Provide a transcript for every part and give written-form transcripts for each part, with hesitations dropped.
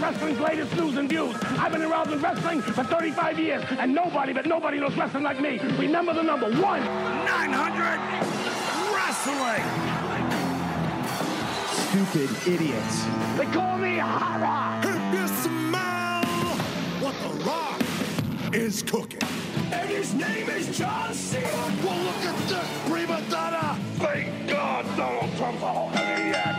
wrestling's latest news and views. I've been around in wrestling for 35 years, and nobody knows wrestling like me. Remember the number 1-900 Wrestling. Stupid idiots. They call me Hara. If you smell what The Rock is cooking. And his name is John Cena. Well, look at this, prima donna. Thank God Donald Trump's a whole idiot.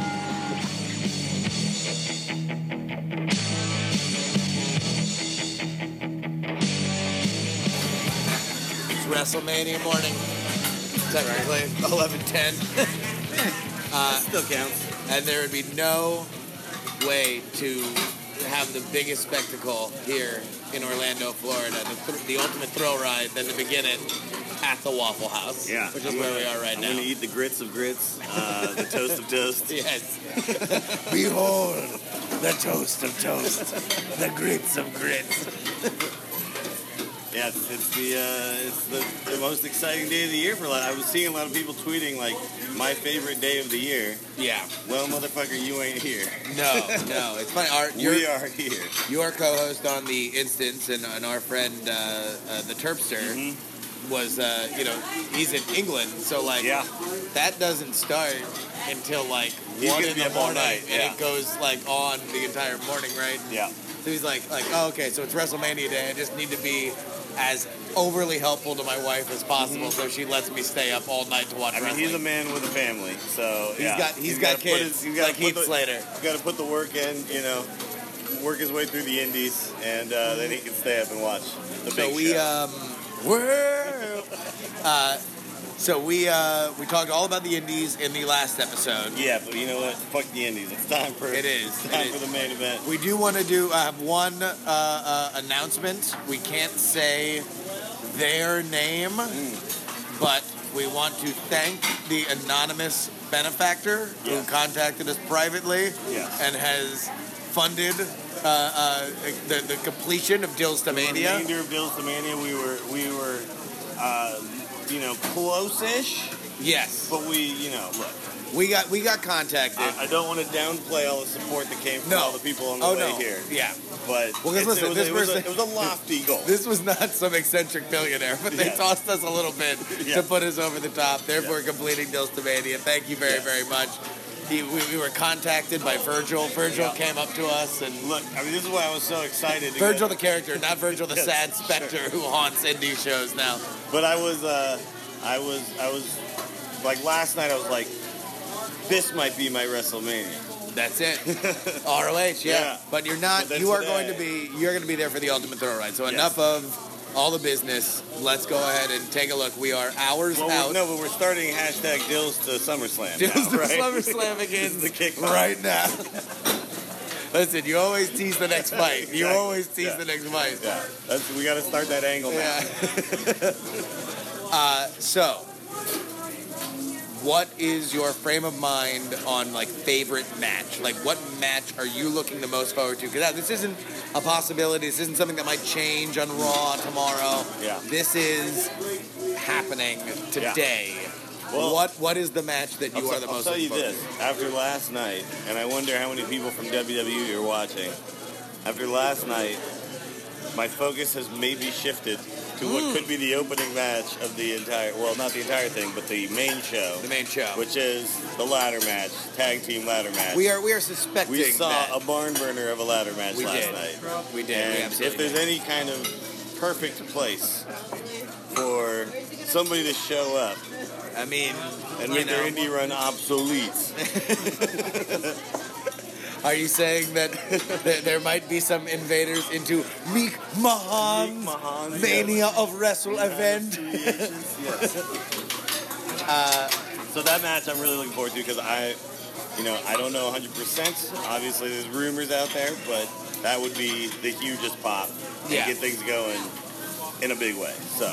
It's WrestleMania morning. Technically, 11:10. Still counts. And there would be no way to have the biggest spectacle here in Orlando, Florida, the ultimate thrill ride than to begin it at the Waffle House, which is where we are right now. I'm going to eat the grits of grits, the toast of toast. Yes. Behold, the toast of toast, the grits of grits. Yeah, it's the most exciting day of the year for a lot. I was seeing a lot of people tweeting, like, my favorite day of the year. Yeah. Well, motherfucker, you ain't here. No. It's funny. We are here. Your co-host on The Instance and our friend, the Terpster, was, he's in England. So, that doesn't start until, 1 in the morning. And it goes, on the entire morning, right? Yeah. So he's like, oh, okay, so it's WrestleMania day. I just need to be as overly helpful to my wife as possible, so she lets me stay up all night to watch wrestling. He's a man with a family, so he's got kids. Like Heath Slater. He's got to put the work in, work his way through the indies, and then he can stay up and watch the big show. So we talked all about the indies in the last episode. Yeah, but you know what? Fuck the indies. It's time for for the main event. We do want to have one announcement. We can't say their name, but we want to thank the anonymous benefactor who contacted us privately and has funded the completion of Dillstamania. The remainder of Dillstamania, we were close-ish. Yes. But look. We got contacted. I don't want to downplay all the support that came from all the people on the way here. Yeah. But it was a lofty goal. This was not some eccentric billionaire, but they tossed us a little bit to put us over the top. Therefore, completing Dillstamania. Thank you very, very much. We were contacted by Virgil. Virgil came up to us and look. I mean, this is why I was so excited. Virgil the character, not Virgil the sad specter who haunts indie shows now. But I was like last night. I was like, this might be my WrestleMania. That's it. ROH, yeah. But you're not. You're going to be there for the Ultimate Thrill Ride. So enough of all the business. Let's go ahead and take a look. We are hours out. No, but we're starting hashtag Dills to SummerSlam. Dills to right? SummerSlam again. This is the kick right now. Listen, you always tease the next fight. Exactly. You always tease the next fight. Yeah, we got to start that angle now. So, what is your frame of mind on favorite match? What match are you looking the most forward to? Because this isn't a possibility. This isn't something that might change on Raw tomorrow. Yeah. This is happening today. Yeah. Well, what is the match that you are the most looking forward to? I'll tell you this. After last night, and I wonder how many people from WWE are watching, after last night, my focus has maybe shifted to what could be the opening match of the entire, well, not the entire thing, but the main show. The main show. Which is the ladder match, tag team ladder match. We are suspecting We saw that. a barn burner of a ladder match last night. We did. And if there's any kind of perfect place for somebody to show up, I mean, and make their indie run obsolete. Are you saying that there might be some invaders into Meek Mahan's Mania of Wrestle event? Yes. So that match I'm really looking forward to because I don't know 100%. Obviously, there's rumors out there, but that would be the hugest pop and get things going in a big way. So.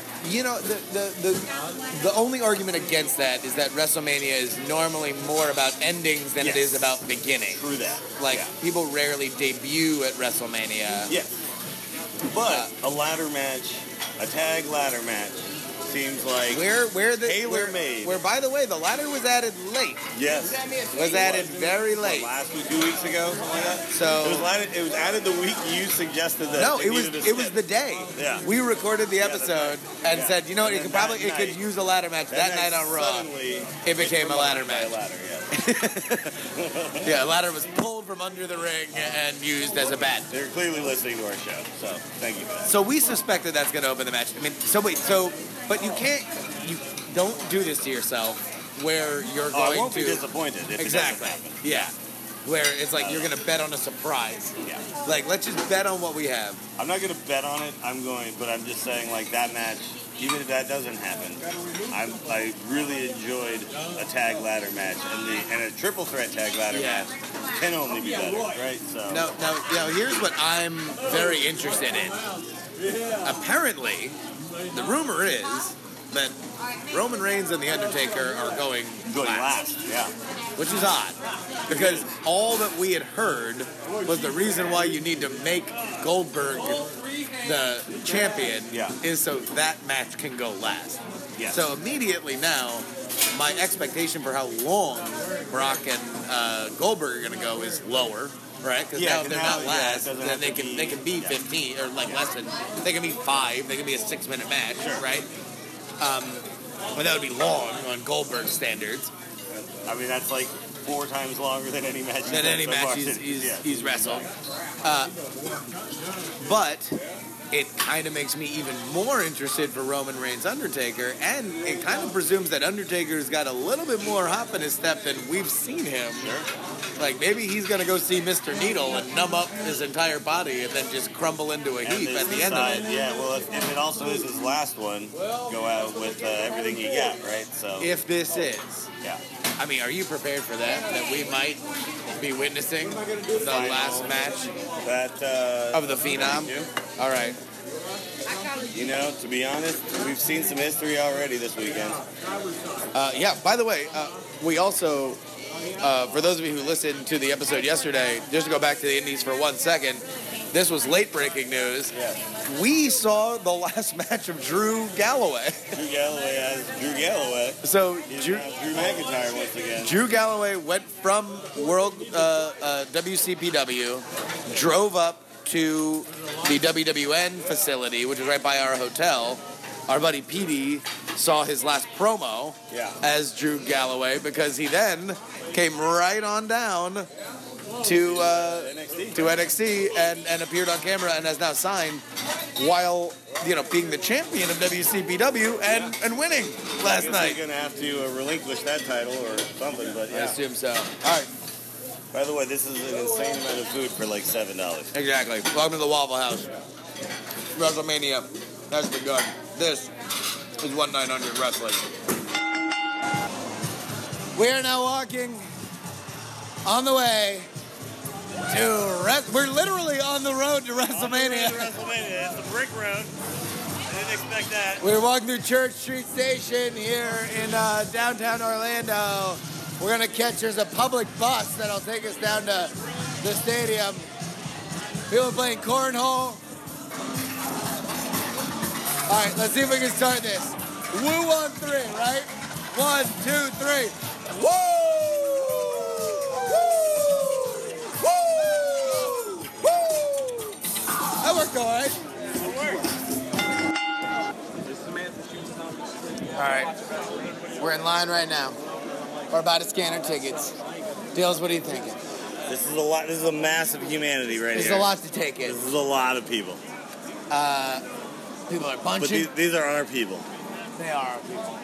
The only argument against that is that WrestleMania is normally more about endings than it is about beginning. True that. People rarely debut at WrestleMania. Yeah. But a ladder match, a tag ladder match, seems like Where tailor-made. Where, by the way, the ladder was added late. Yes. Was added very late. Last week, 2 weeks ago, something like that. So it was added the week you suggested that. no, they needed a it was skip. the day. Yeah. We recorded the episode and Yeah. said, you know, And it could then probably that could night- use a ladder match. That night on Raw, suddenly it became a ladder by match. ladder, yeah. Yeah, a ladder was pulled from under the ring and used as a bat. They're clearly listening to our show, so thank you for that. So we suspected that's going to open the match. I mean, but you don't do this to yourself where you're I going won't to be disappointed if exactly, it doesn't happen. yeah, where it's like you're going to bet on a surprise. Yeah. Like, let's just bet on what we have. I'm not going to bet on it. But I'm just saying, like, that match, even if that doesn't happen, I really enjoyed a tag ladder match, and a triple threat tag ladder match can only be better, right? So Now, here's what I'm very interested in. Apparently, the rumor is that Roman Reigns and The Undertaker are going last. yeah. Which is odd, because all that we had heard was the reason why you need to make Goldberg the champion is so that match can go last. Yes. So immediately now, my expectation for how long Brock and Goldberg are going to go is lower, right? Because now if they're not last, then they can be 15 or like less than. They can be 5. They can be a 6-minute match, right? But that would be long on Goldberg standards. I mean, that's like 4 times longer than any match. He's wrestled. But it kind of makes me even more interested for Roman Reigns Undertaker, and it kind of presumes that Undertaker's got a little bit more hop in his step than we've seen him. Sure. Like, maybe he's going to go see Mr. Needle and numb up his entire body and then just crumble into a heap at the end of it. Yeah, well, if it also is his last one, go out with everything you got, right? So If this is. Yeah. I mean, are you prepared for that? That we might be witnessing the last match of the Phenom? All right. You know, to be honest, we've seen some history already this weekend. Yeah, by the way, we also, for those of you who listened to the episode yesterday, just to go back to the Indies for 1 second, this was late breaking news. Yeah. We saw the last match of Drew Galloway. Drew Galloway as Drew Galloway. So Drew McIntyre once again. Drew Galloway went from WCPW, drove up to the WWN facility, which is right by our hotel. Our buddy Petey saw his last promo as Drew Galloway because he then came right on down to NXT and appeared on camera and has now signed while being the champion of WCPW and winning last night. They're gonna have to relinquish that title or something, but I assume so. All right. By the way, this is an insane amount of food for like $7. Exactly. Welcome to the Waffle House. WrestleMania has begun. This is 1-900 Wrestling. We are now walking on the way to we're literally on the road to WrestleMania. It's a brick road. I didn't expect that. We're walking through Church Street Station here in downtown Orlando. We're going to there's a public bus that'll take us down to the stadium. People playing cornhole. All right, let's see if we can start this. Woo on 3, right? 1, 2, 3. Woo! Woo! Woo! That worked all right. All right, we're in line right now. We're about to scan our tickets. Dills, what are you thinking? This is a lot. This is a massive humanity right here. There's a lot to take in. This is a lot of people. People are bunching. But these are our people. They are our people.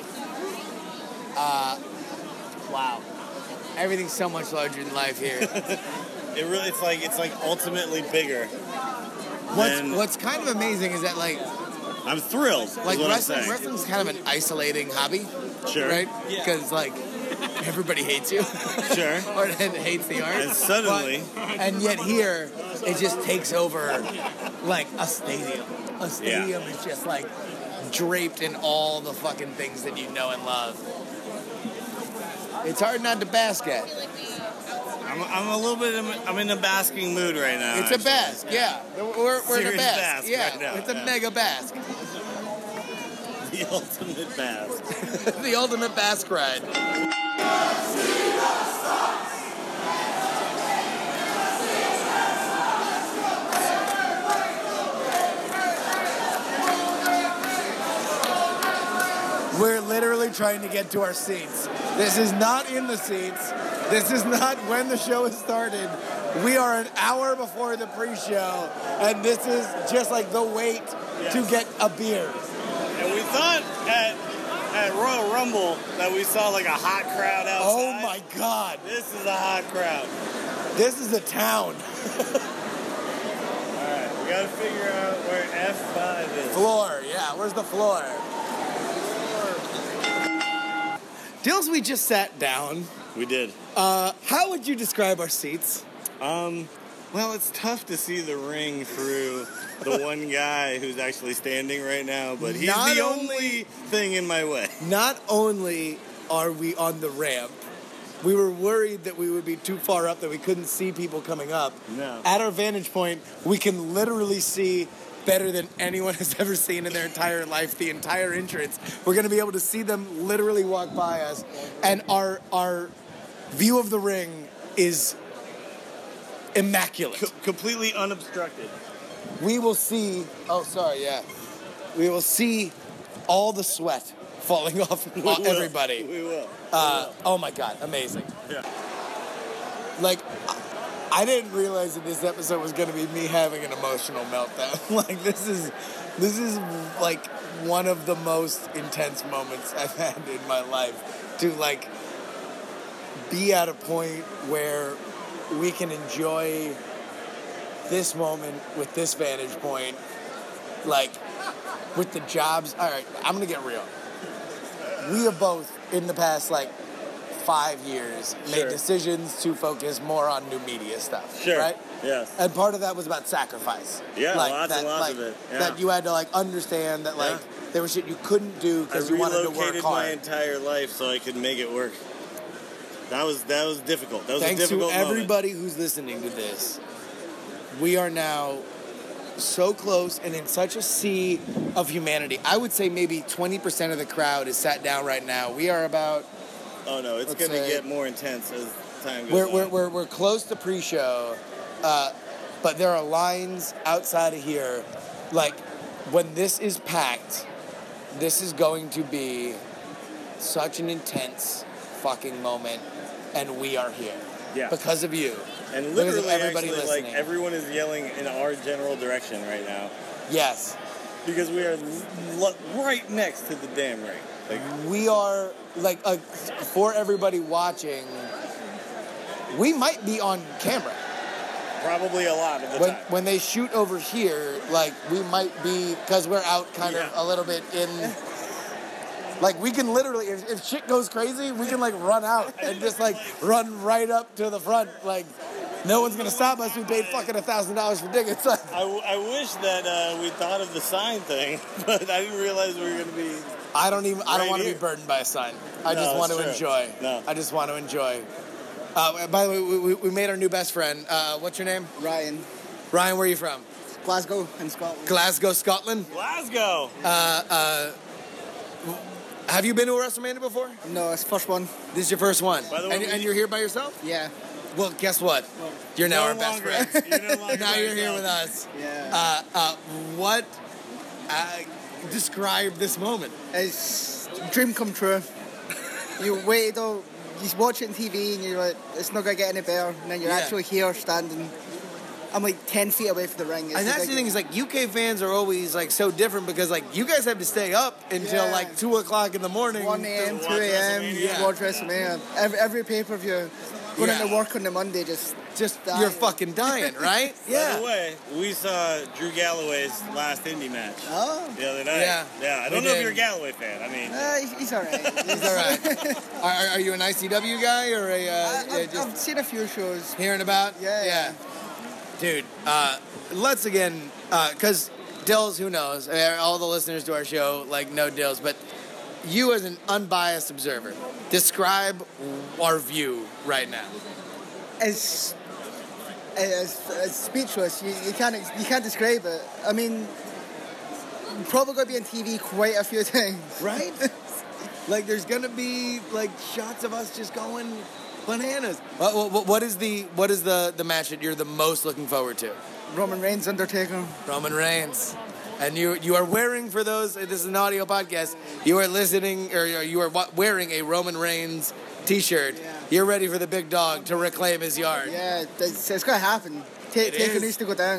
Wow. Everything's so much larger than life here. It's like ultimately bigger. What's kind of amazing is that I'm thrilled. Like wrestling's kind of an isolating hobby. Sure. Right? Because everybody hates you. Sure. Or hates the art. And suddenly. And yet here, it just takes over like a stadium. A stadium is just draped in all the fucking things that you know and love. It's hard not to bask at. I'm a little bit. I'm in a basking mood right now. It's a bask, yeah. We're in a bask, right now, it's a mega bask. The ultimate bask. The ultimate bask ride. We're literally trying to get to our seats. This is not in the seats. This is not when the show has started. We are an hour before the pre-show, and this is just like the wait to get a beer. And we thought at Royal Rumble that we saw like a hot crowd outside. Oh my God. This is a hot crowd. This is a town. All right, we gotta figure out where F5 is. Floor, yeah, where's the floor? Dills, we just sat down. We did. How would you describe our seats? Well, it's tough to see the ring through the one guy who's actually standing right now, but he's Not the only- only thing in my way. Not only are we on the ramp, we were worried that we would be too far up that we couldn't see people coming up. No. At our vantage point, we can literally see better than anyone has ever seen in their entire life, the entire entrance. We're going to be able to see them literally walk by us. And our view of the ring is immaculate. Completely unobstructed. We will see, we will see all the sweat falling off everybody. We will. Oh my God, amazing. Yeah. Like, I didn't realize that this episode was going to be me having an emotional meltdown. Like, this is like one of the most intense moments I've had in my life. To like be at a point where we can enjoy this moment with this vantage point, like with the jobs. All right, I'm going to get real. We have both in the past, like, 5 years made decisions to focus more on new media stuff. Sure. Right? Yes. And part of that was about sacrifice. Yeah, like, lots and lots of it. Yeah. That you had to like understand that like there was shit you couldn't do because you wanted to work relocated hard. my entire life so I could make it work. That was difficult. That was Thanks a difficult to everybody who's listening to this. We are now so close and in such a sea of humanity. I would say maybe 20% of the crowd is sat down right now. We are about. Oh no, it's going to get more intense as time goes on. We're close to pre-show, but there are lines outside of here. Like, when this is packed, this is going to be such an intense fucking moment, and we are here. Yeah. Because of you. And Because of literally, everybody actually, listening. like, everyone is yelling in our general direction right now. Yes. Because we are right next to the damn ring. Like, We are, like, for everybody watching, we might be on camera. probably a lot of the time. When they shoot over here, like, we might be, because we're out kind of a little bit in, like, we can literally, if shit goes crazy, we can, like, run out and just, like, run right up to the front. Like, no one's going to stop us. We paid fucking $1,000 for tickets. I wish that we thought of the sign thing, but I didn't realize we were going to be... I don't want to be here. burdened by a sign. I just No, want to that's true. enjoy. No. I just want to enjoy. By the way, we made our new best friend. What's your name? Ryan. Ryan, where are you from? Glasgow in Scotland. Glasgow, Scotland. Glasgow! Have you been to a WrestleMania before? No, it's the first one. This is your first one. By the way, and you're here by yourself? Yeah. Well, guess what? You're now our best friend. You're no longer Now by you're here yourself. with us. Yeah. What? Describe this moment. It's a dream come true. You waited all, you watch it on TV and you're like, it's not going to get any better. And then you're Yeah. actually here standing. I'm like 10 feet away from the ring. It's And that's the thing is, like, UK fans are always, like, so different because, like, you guys have to stay up until, Yeah. like, 2 o'clock in the morning. 1 a.m., To 2 watch a.m., WrestleMania. you watch WrestleMania. Every pay-per-view. Going Yeah. into work on the Monday, just dying. You're fucking dying, right? By the way, we saw Drew Galloway's last indie match Oh. the other night. Yeah. I We don't know if did. you're a Galloway fan. I mean, He's all right. He's all right. Are you an ICW guy or I've seen a few shows. hearing about? Yeah. Dude, let's again, because Dills, who knows? All the listeners to our show, like, know Dills, but you as an unbiased observer, describe our view right now. It's speechless. You can't describe it. I mean, probably going to be on TV quite a few times. Right? Like, there's going to be, like, shots of us just going bananas. What is the match that you're the most looking forward to? Roman Reigns, Undertaker. Roman Reigns. And you are wearing, for those, this is an audio podcast, you are listening, or you are wearing a Roman Reigns t-shirt. Yeah. You're ready for the big dog to reclaim his yard. Yeah, it's going to happen. Taker needs to go down.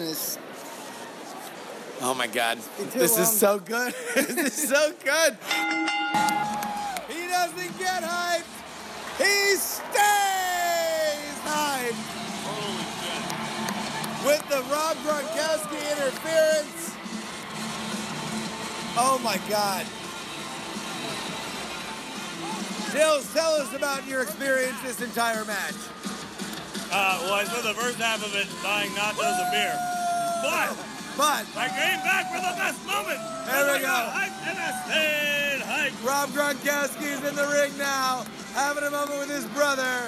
Oh my God. This is so good. This is so good. He doesn't get hyped. He stays hyped. Holy shit. With the Rob Gronkowski interference. Oh my God. Dills, tell us about your experience this entire match. Well, I spent the first half of it buying nachos and beer. But I came back for the best moment. There we I got go. hyped and I stayed hyped. Rob Gronkowski's in the ring now, having a moment with his brother.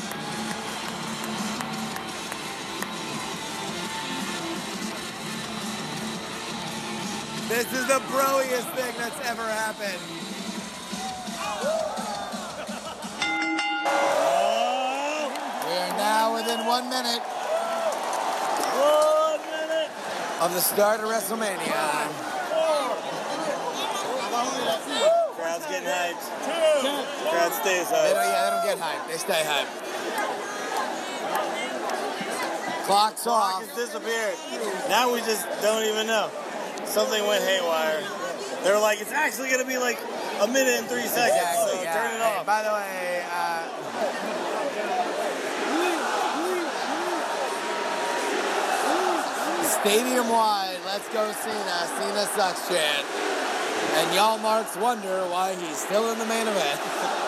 This is the broiest thing that's ever happened. We are now within 1 minute 1 minute. of the start of WrestleMania. Crowd's getting hyped. Crowd stays They hyped. don't get hyped. They stay hyped. Clock's off. It's disappeared. Now we just don't even know. Something went haywire. They were like, it's actually going to be like a minute and 3 seconds, so Exactly, yeah. turn it Hey, off. by the way, stadium-wide, let's go Cena. Cena sucks chant. And y'all marks wonder why he's still in the main event.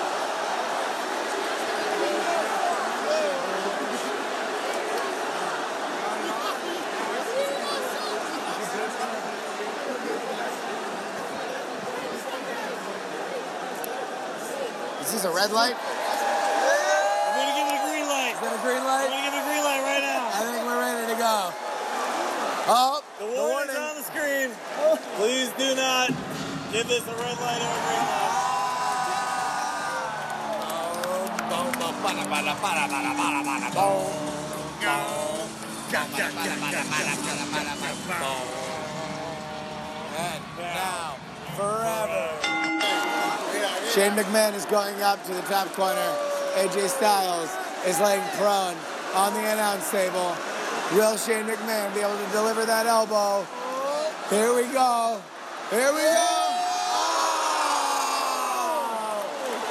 Is this a red light? I'm going to give it a green light. Is that a green I'm light? going to give it a green light right now. I think we're ready to go. Oh, The warning's on the screen. Please do not give this a red light or a green light. And now, forever. Shane McMahon is going up to the top corner. AJ Styles is laying prone on the announce table. Will Shane McMahon be able to deliver that elbow? Here we go. Here we go. Oh!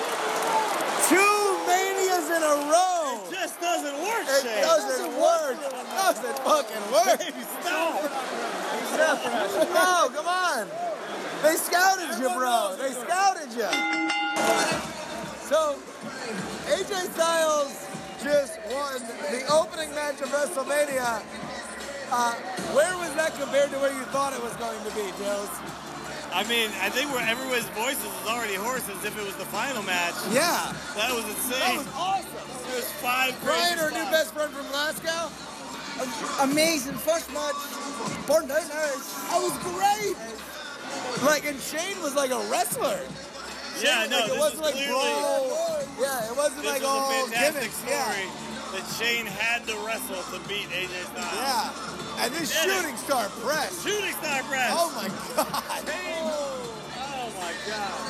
2 manias in a row. It just doesn't work, It Shane. doesn't work. It doesn't fucking work. Stop. No, come on. They scouted you, bro. They scouted you. So, AJ Styles just won the opening match of WrestleMania. Where was that compared to where you thought it was going to be, Dills? I mean, I think where everyone's voices was already hoarse as if it was the final match. Yeah. That was That insane. was awesome. It was 5 Brian, crazy our new spots. best friend from Glasgow. Amazing first match. Burned out now. That was great. Like, and Shane was like a wrestler. Yeah, no, Like, it this wasn't was like clearly, bro. Yeah, it wasn't this like was all a fantastic gimmicks. story Yeah. that Shane had to wrestle to beat AJ Styles. Yeah. And this Did it. shooting star press. Shooting star press. Oh my God. Oh my God.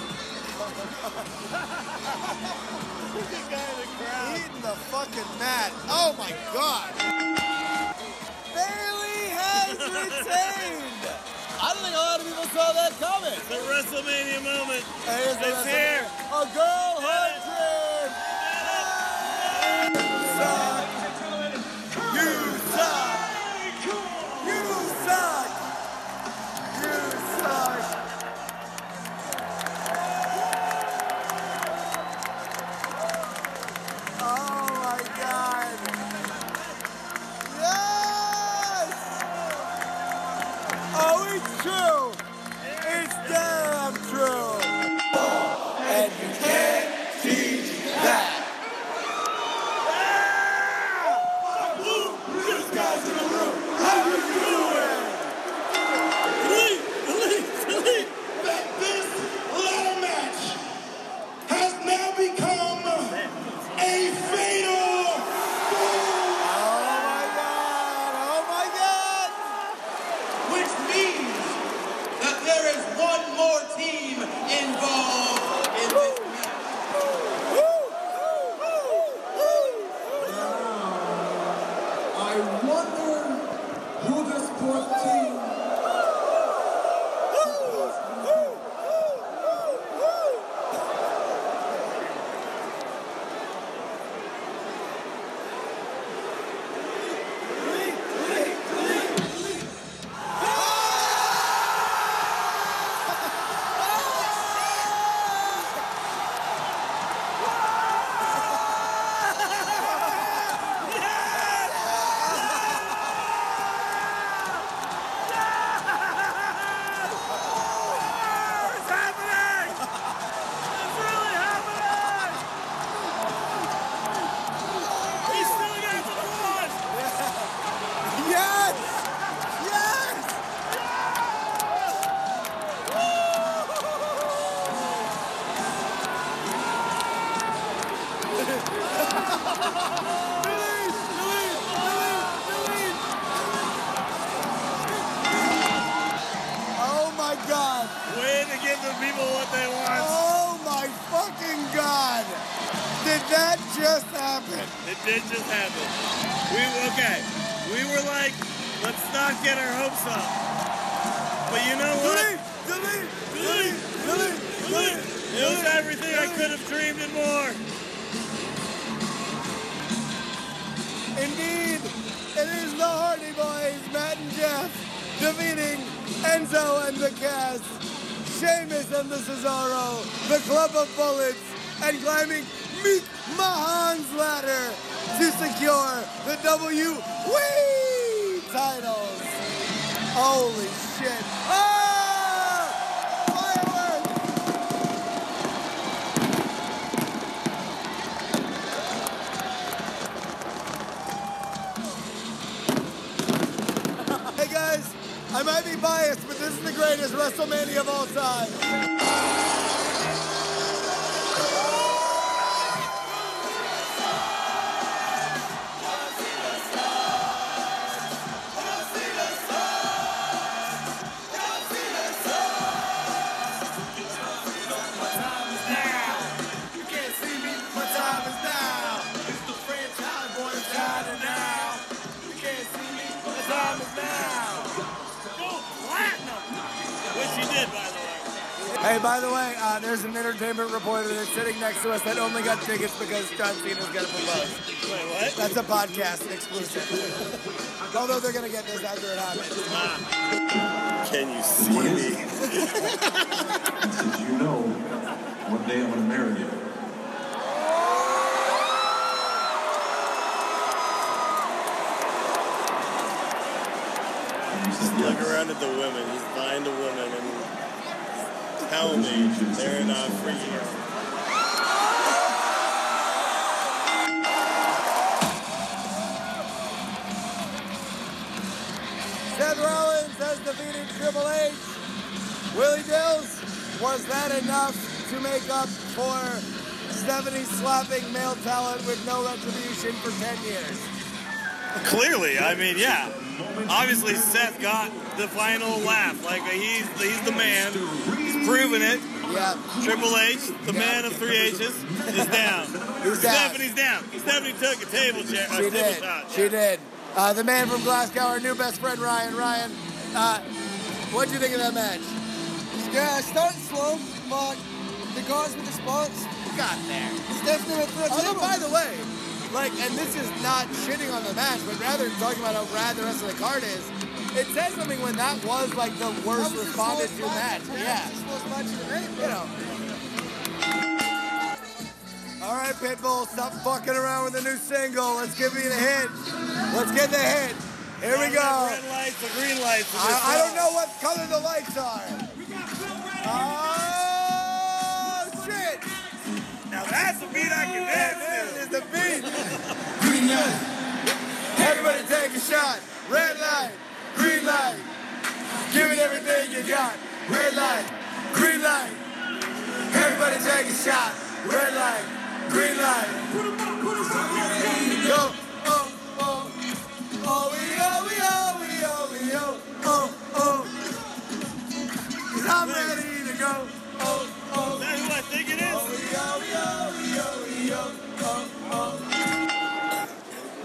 Look at the guy in the crowd. Eating the fucking mat. Oh my God. Bailey has retained. I don't think a lot of people saw that coming. The WrestleMania moment. Here's the It's rest of here. it. A girl hundred. Suck. You suck. You suck. You suck. Oh my God. Yes! Oh, it's true. It's damn true. And you can't teach that. This guy's in the room. How you doing? more team involved in this match. I wonder who this fourth team. Way to give the people what they want. Oh my fucking God! Did that just happen? It did just happen. We were like, let's not get our hopes up. But you know what? Delete! It was everything I could have dreamed and more. Indeed, it is the Hardy Boys, Matt and Jeff, defeating Enzo and the Cast, Sheamus and the Cesaro, the Club of Bullets, and climbing Meek Mahan's ladder to secure the WWE titles. Holy shit. Ah! Fireworks! Hey guys, I might be biased, but this is the greatest WrestleMania of all time. Hey, by the way, there's an entertainment reporter that's sitting next to us that only got tickets because John Cena's going to propose. Wait, what? That's a podcast exclusive. Although they're going to get this after it happens. Can you see me? Since you know, one day I'm going to marry you. And you said yes. Look around at the women. He's buying the women and tell me they're not freaking out. Seth Rollins has defeated Triple H. Willie Dills, was that enough to make up for Stephanie slapping male talent with no retribution for 10 years? Clearly, I mean, yeah. Obviously, Seth got the final laugh. Like, he's the man. He's proven it. Yeah. Triple H, the man of three H's, is down. Stephanie's down. Stephanie took a table chair. She did. Shot. She did. The man from Glasgow, our new best friend, Ryan. Ryan, what'd you think of that match? Yeah, it started slow, but the guys with the spots got there. It's definitely a threat. Although, by the way, like, and this is not shitting on the match, but rather talking about how rad the rest of the card is, it says something when that was, like, the worst responded to match. Yeah. You know. All right, Pitbull, stop fucking around with the new single. Let's give me the hit. Let's get the hit. Here we go. Red lights or green lights. I don't know what color the lights are. Oh, shit. Now that's a beat I can dance to. This is the beat. Green light. Everybody take a shot. Red light. Green light. Give it everything you got. Red light. Green light. Everybody take a shot. Red light. Green light. Go. Oh, oh. Oh, we oh, we oh, we oh, we oh. Oh, oh. 'Cause I'm ready to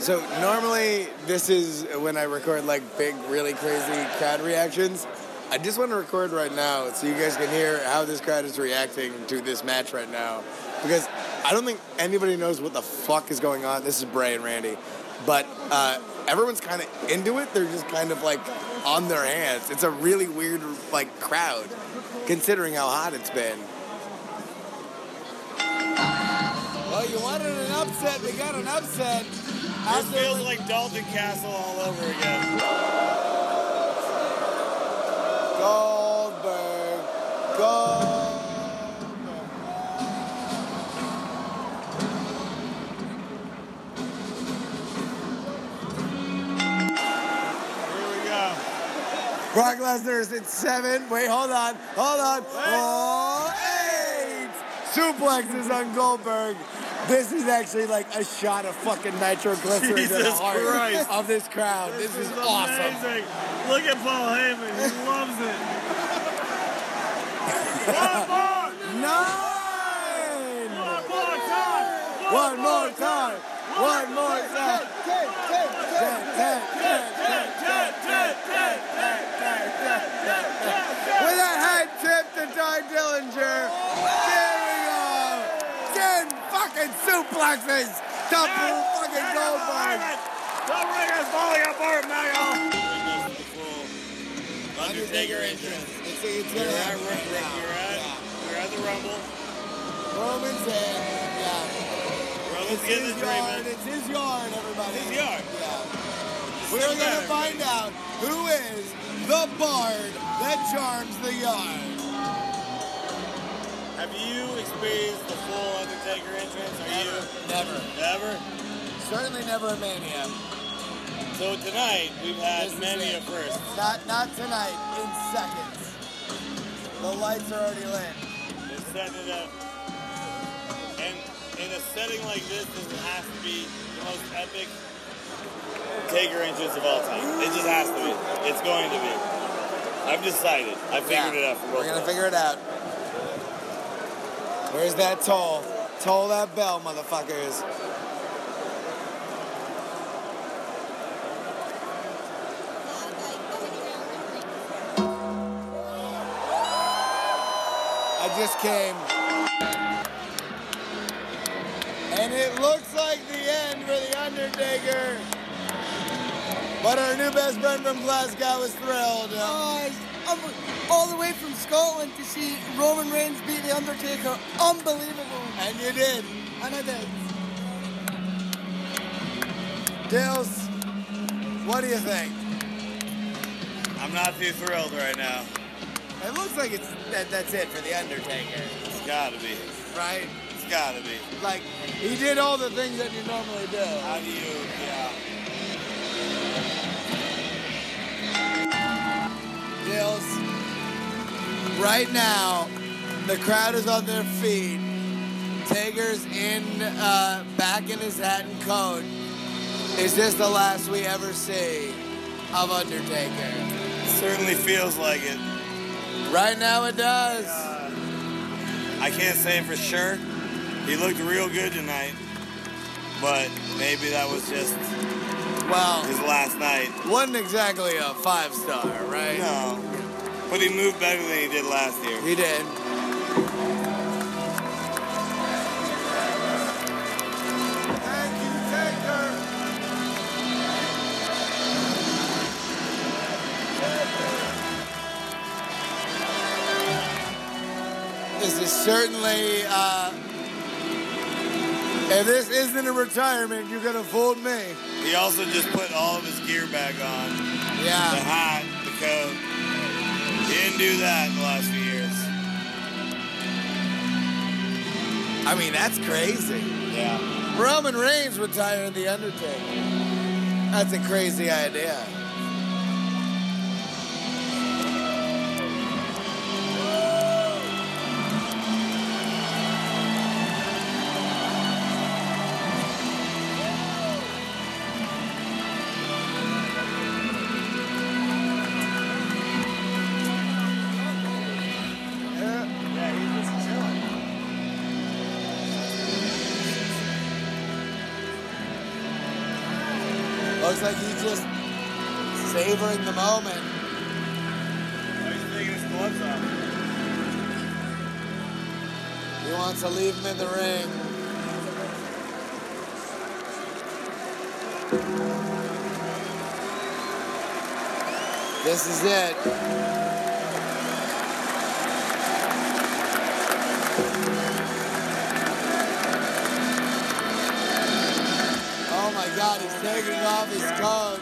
So normally this is when I record like big, really crazy crowd reactions. I just want to record right now so you guys can hear how this crowd is reacting to this match right now. Because I don't think anybody knows what the fuck is going on. This is Bray and Randy. But everyone's kind of into it. They're just kind of like on their hands. It's a really weird like crowd considering how hot it's been. Well, you wanted an upset. We got an upset. It feels like Dalton Castle all over again. Goldberg. Here we go. Brock Lesnar's at 7. Wait, hold on. Oh, 8. Suplexes on Goldberg. This is actually like a shot of fucking nitroglycerin to the heart Christ. of this crowd. This is awesome. Amazing. Look at Paul Heyman. He loves it. One more. 9. One more time. One more time. 10. With a head tip to Ty Dillinger. There we go. 10 fucking suplexes to fucking Goldberg. The ring is falling apart now, y'all. Undertaker entrance. You're at the Rumble. Roman's in. Yeah. Roman's getting the treatment. It's his yard, everybody. His yard. Yeah. We're going to find out who is the bard that charms the yard. Have you experienced the full Undertaker entrance? Never? Certainly never a Mania. So tonight, we've had This is Mania it. first. Not tonight, in seconds. The lights are already lit. They're setting it up. And in a setting like this has to be the most epic Taker entrance of all time. It just has to be. It's going to be. I've decided. I figured it out for both We're going of to us. figure it out. Where's that toll? Toll that bell, motherfuckers. I just came. And it looks like the end for The Undertaker. But our new best friend from Glasgow is thrilled. I'm all the way from Scotland to see Roman Reigns beat The Undertaker. Unbelievable. And you did. And I did. Dills, what do you think? I'm not too thrilled right now. It looks like that's it for The Undertaker, It's gotta be. right? It's gotta be. Like, he did all the things that you normally do. How do you, Dills, right now, the crowd is on their feet. Taker's back in his hat and coat. Is this the last we ever see of Undertaker? certainly feels like it. Right now it does. I can't say for sure. He looked real good tonight, but maybe that was just Well, his last night. wasn't exactly a 5-star, right? No, but he moved better than he did last year. He did. Thank you, Taker. This is certainly, if this isn't a retirement, you're gonna fool me. He also just put all of his gear back on. The Yeah. hat, the coat. He didn't do that in the last few years. I mean, that's crazy. Yeah. Roman Reigns retiring The Undertaker. That's a crazy idea. Yeah, he's just chilling. Looks like he's just savoring the moment. He's taking his gloves off. He wants to leave him in the ring. This is it. Oh my God, he's taking off his coat.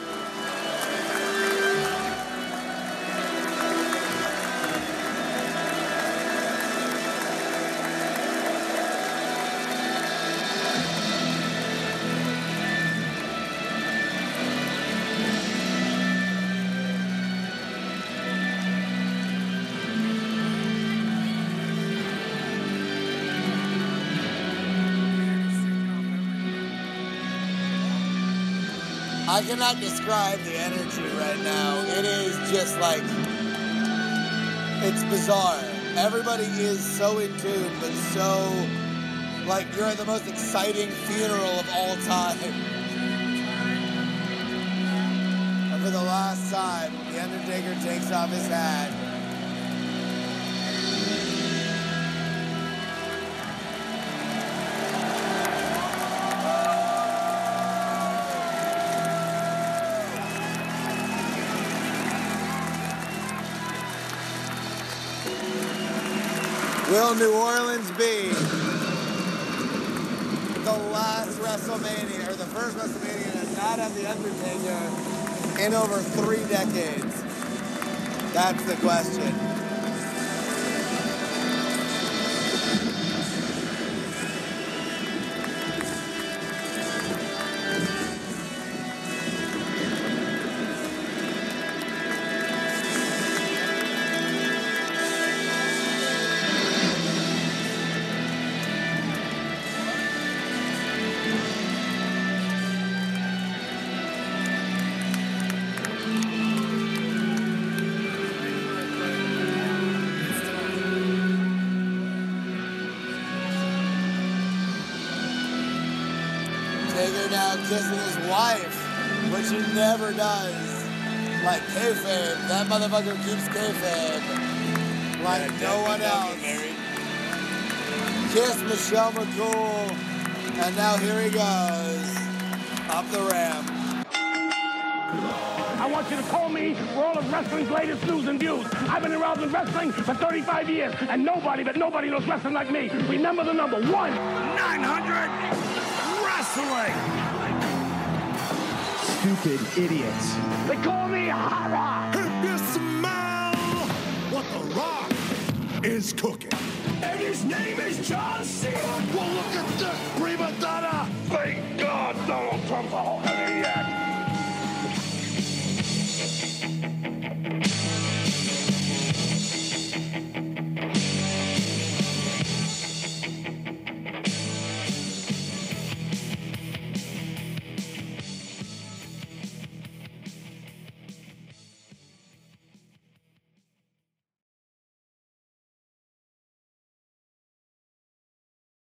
I cannot describe the energy right now. It is just like, it's bizarre. Everybody is so in tune, but so, like, you're at the most exciting funeral of all time. And for the last time, The Undertaker takes off his hat. Will New Orleans be the last WrestleMania, or the first WrestleMania to not have The Undertaker in over 3 decades? That's the question. Taker now kissing his wife, which he never does. Like kayfabe, that motherfucker keeps kayfabe. Like no one else. Kiss Michelle McCool, and now here he goes, up the ramp. I want you to call me for all of wrestling's latest news and views. I've been around in wrestling for 35 years, and nobody knows wrestling like me. Remember the number 1-900 Wrestling. Stupid idiots. They call me Hara. If you smell what The Rock is cooking. And his name is John Cena. Well, look at this prima donna. Thank